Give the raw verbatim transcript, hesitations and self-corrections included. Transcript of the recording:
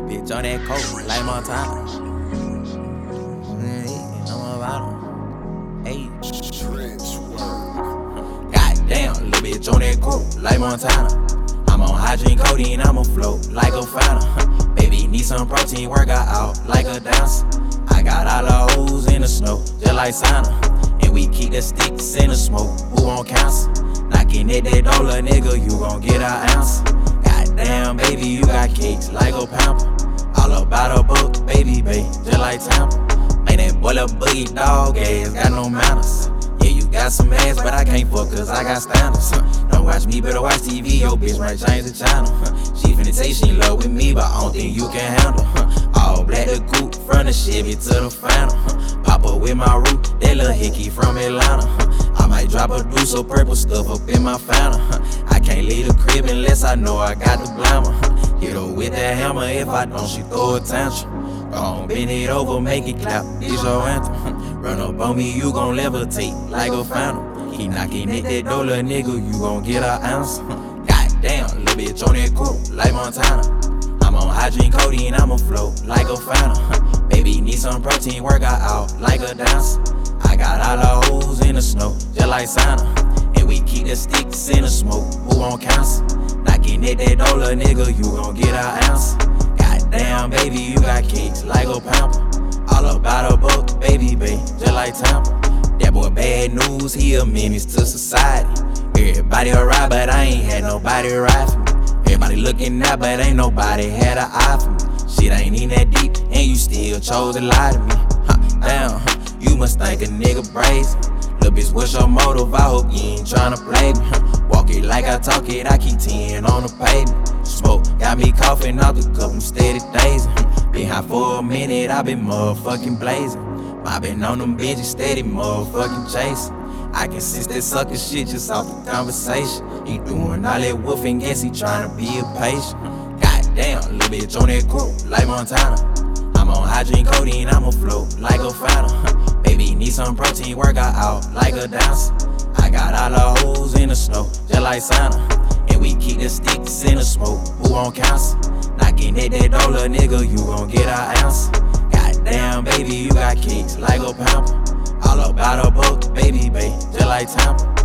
bitch on that coat, like Montana. Mm, know about him. Hey. Goddamn, little bitch on that coat, like Montana. I'm on hygiene codeine, I'ma float like a fountain. Baby, need some protein, work out like a dancer. I got all the hoes in the snow, just like Santa. And we keep the sticks in the smoke, who on cancer? Knocking at that dollar, nigga, you gon' get our answer. Goddamn, baby, you got cakes like a pamper. All about a book, baby, babe, just like Tampa. Man, that boy a boogie dog ass, got no manners. Yeah, you got some ass, but I can't fuck cause I got standards. Don't watch me, better watch T V, yo bitch might change the channel. She finna say she in love with me, but I don't think you can handle. All black the coupe, from the Chevy to the Phantom. Pop up with my root, that little hickey from Atlanta. I might drop a deuce of purple stuff up in my Phantom. I can't leave the crib unless I know I got the glamour. Hit her with that hammer, if I don't, she throw a tantrum. Gon' bend it over, make it clap, it's your anthem. Run up on me, you gon' levitate like a phantom. Keep knocking at that door, little nigga, you gon' get our answer. Goddamn, little bitch on that coat, like Montana. I'm on hygiene codeine, I'ma float like a fountain. Baby, need some protein, work out like a dancer. I got all the hoes in the snow, just like Santa. And we keep the sticks in the smoke, who on cancer? Knocking at that door, little nigga, you gon' get our answer. Goddamn, baby, you got cakes like a pamper. All about a buck, baby, babe, just like Tampa. That boy bad news, he a menace to society. Everybody a ride, but I ain't had nobody ride for me. Everybody looking out, but ain't nobody had an eye for me. Shit ain't even that deep, and you still chose to lie to me. Huh, damn, huh, you must think a nigga brazen. Lil' bitch, what's your motive? I hope you ain't tryna play me. Huh, walk it like I talk it, I keep ten on the pavement. Smoke got me coughing out the cup, I'm steady dazing. Been high for a minute, I been motherfucking blazing. I been on them bitches steady motherfucking chasing. I can sense that sucker shit just off the conversation. He doing all that woofing, guess he tryna be a patient. Goddamn, little bitch on that coat, like Montana. I'm on hygiene codeine, I'ma float like a fountain. Baby, need some protein, work out like a dancer. I got all the hoes in the snow, just like Santa. And we keep the sticks in the smoke, who on cancer? Knocking at that door, little nigga, you gon' get our answer. Goddamn, baby, you got cakes like a pamper. All about a book, baby, babe, just like Tampa.